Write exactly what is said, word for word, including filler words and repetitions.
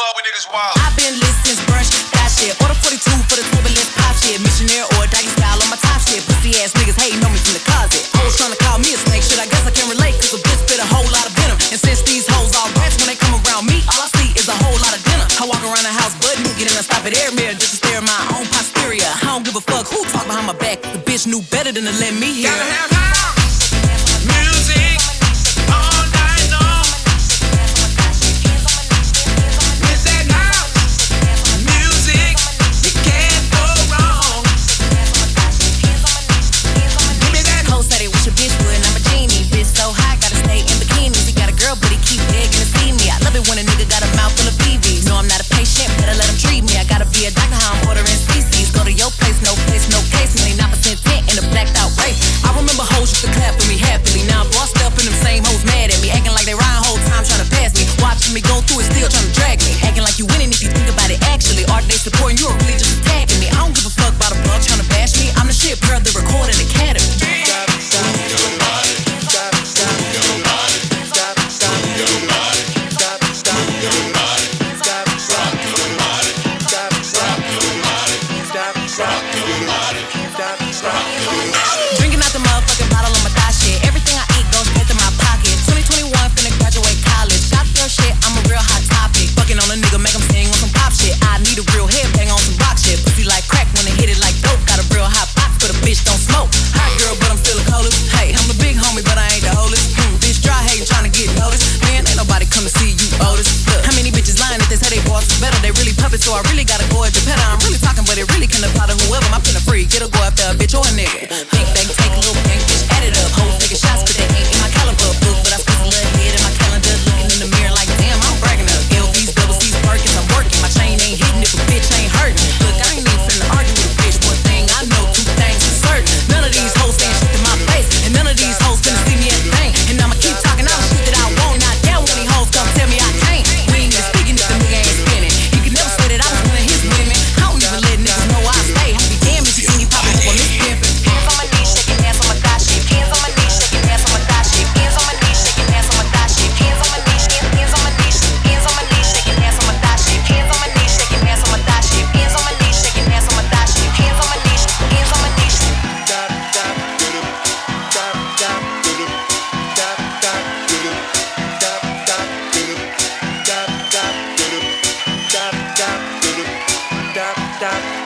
club when niggas wild. I've been lit since brunch, got shit. Order forty-two for the turbulence pop shit. Missionaire or doggy style on my top shit. Pussy ass niggas hating on me from the closet. Hoes trying to call me a snake shit. I guess I can relate, cause a bitch spit a whole lot of venom. And since these hoes all rats, when they come around me, all I see is a whole lot of dinner. I walk around the house button, get in a stop at air mirror just to stare at my own posterior. I don't give a fuck who talk behind my back. The bitch knew better than to let me hear. Gotta have house music all night long. With that house music, you can't go wrong. Give me that. Cole said it wish a bitch would, and I'm a genie. Bitch so hot, gotta stay in bikinis. He got a girl, but he keep begging to see me. I love it when a nigga got a mouth full of B Vs. No, I'm not a patient, better let him treat me. I gotta be a doctor, how I'm ordering C Cs. Go to your place, no place, no case. ninety-nine percent tent in a blacked out race. I remember hoes used to clap for me happily. Now I'm bossed up and them same hoes mad at me. Acting like they riding whole time trying to pass me. Watching me go through it, still trying to drag me. Acting like you winning if you think about it actually. Are they supporting you or really just attacking me? I don't give a fuck about a bug trying to bash me. I'm the shit per the recording academy. Stop, stop, your body. Stop, stop, your body. Stop, stop, your body. Stop, stop, your body. Stop, stop, your body. Stop, stop, your body. Stop, stop, your body. Stop, stop, your body. Drinking out the motherfucking bottle on my thigh shit. Everything I eat goes straight to my pocket. twenty twenty-one finna graduate college. Shop girl shit, I'm a real hot topic. Fucking on a nigga, make him sing on some pop shit. I need a real headbang on some rock shit. Pussy like crack when it hit it like dope. Got a real hot box, but a bitch don't smoke. Hot girl, but I'm still a coldest. Hey, I'm the big homie, but I ain't the oldest. Hmm, bitch dry hating, trying to get noticed. Man, ain't nobody come to see you, Otis. Look, how many bitches lying if they say they boss is better? They really puppets, so I really gotta go at the pedal. I'm really talking, but it really can apply to whoever. I'm finna free, get a go after a bitch or a nigga. Big bang, take a little bang, bitch, add it up. Hoes taking shots, but they ain't in my caliber book. But I still a little head in my calendar, looking in the mirror like, damn, I'm bragging up. L Vs, double C's, Perkins, I'm working. My chain ain't hitting if a bitch ain't hurting. Look, I ain't even finna argue with a bitch. One thing I know, two things for certain. None of these hoes saying shit to my face, and none of these hoes finna see me as a thing. And I'ma keep talking all the shit that I want. Not down when these hoes come tell me I can't. We ain't even speaking if the nigga ain't spinning. He could never say that I was one of his women. I don't even let niggas know I stay. I'll be damned if you see me popping up on this pimpin'. Hands on my knees, shaking ass on my thigh shit. Hands on my knees, shaking ass on my thigh shit. Hands on my knees, shaking ass on my thigh shit. Hands on my knees, hands on my knees, hands on my knees, shaking ass on my thigh shit. Hands on my knees, shaking ass on my thigh shit. Hands on my knees, shaking ass on my thigh shit. Hands on my knees, hands on my knees. Stop, stop, stop, stop, stop, stop, stop, stop, stop, stop, stop, stop, stop, stop.